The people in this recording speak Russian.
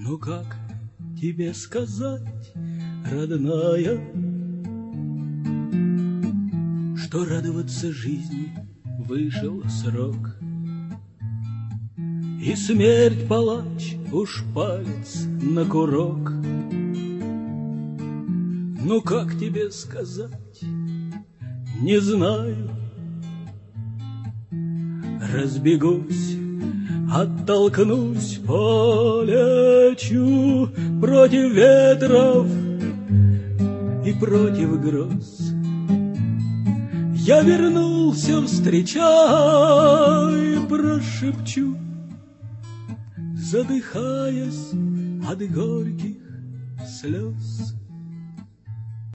Ну как тебе сказать, родная, что радоваться жизни вышел срок, и смерть палач уж палец на курок. Ну как тебе сказать, не знаю. Разбегусь, оттолкнусь, полечу против ветров и против гроз. Я вернулся, встречай, прошепчу, задыхаясь от горьких слез.